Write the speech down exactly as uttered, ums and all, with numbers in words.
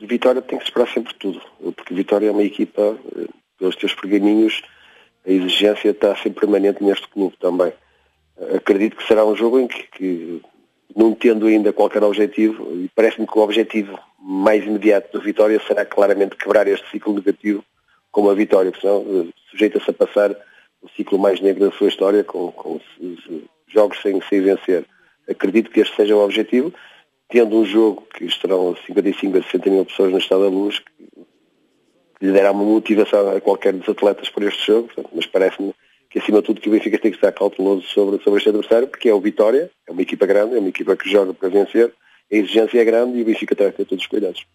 Vitória tem que esperar sempre tudo, porque Vitória é uma equipa, pelos teus pergaminhos, a exigência está sempre permanente neste clube também. Acredito que será um jogo em que, que não tendo ainda qualquer objetivo, e parece-me que o objetivo mais imediato do Vitória será claramente quebrar este ciclo negativo com a vitória, porque senão sujeita-se a passar o ciclo mais negro da sua história com, com jogos sem, sem vencer. Acredito que este seja o objetivo, tendo um jogo que estarão cinquenta e cinco a sessenta mil pessoas no Estado da Luz, que lhe dará uma motivação a qualquer dos atletas por este jogo, portanto, mas parece-me que acima de tudo que o Benfica tem que estar cauteloso sobre, sobre este adversário, porque é o Vitória, é uma equipa grande, é uma equipa que joga para vencer, a exigência é grande e o Benfica terá que ter todos os cuidados.